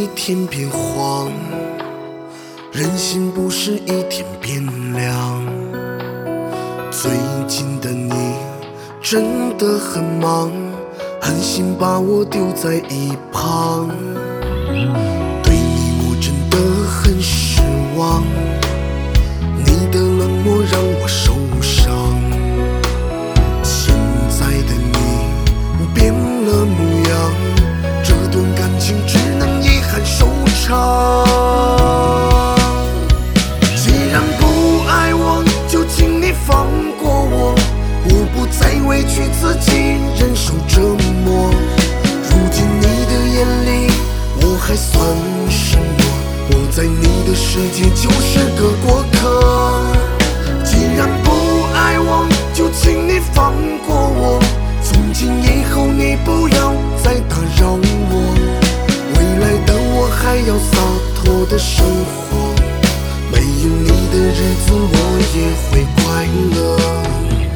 天变黄，人心不是一天变凉。最近的你真的很忙，狠心把我丢在一旁。对你我真的很失望，你的冷漠让我受伤。现在的你变了模样，这段感情只能遗憾收场。既然不爱我，就请你放过我，我不再委屈自己忍受折磨。如今你的眼里我还算什么？我在你的世界就是个过客。既然不爱我，就请你放过我，从今以后你不要再打扰我。未来的我还要洒脱的生活，没有你的日子我也会快乐。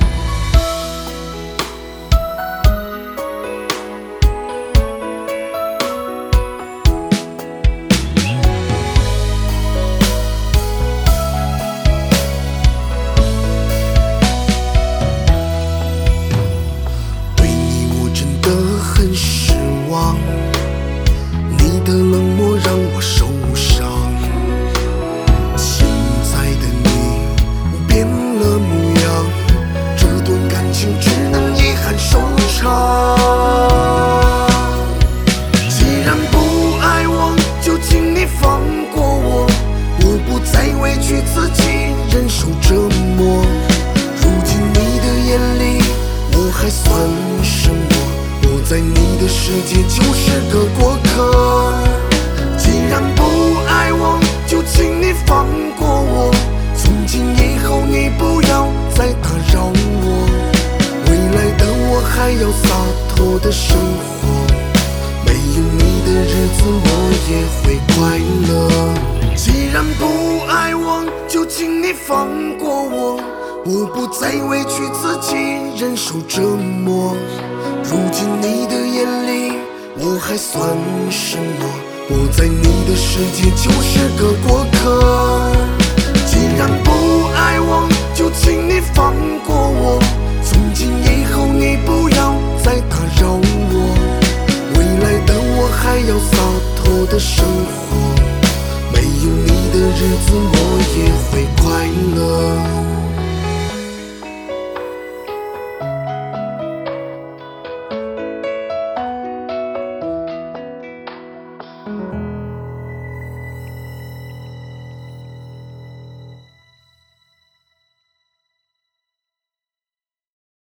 很失望，你的冷漠让我受伤。现在的你变了模样，这段感情只能遗憾收场。既然不爱我，就请你放过我，我不再委屈自己忍受折磨。如今你的眼里我还算什么？我在你的世界就是个过客。既然不爱我，就请你放过我，从今以后你不要再打扰我。未来的我还要洒脱的生活，没有你的日子我也会快乐。既然不爱我，就请你放过我，我不再委屈自己忍受折磨。如今你的眼里我还算什么？我在你的世界就是个过客。既然不爱我，就请你放过我，从今以后你不要再打扰我。未来的我还要洒脱的生活，没有你的日子我也会快乐。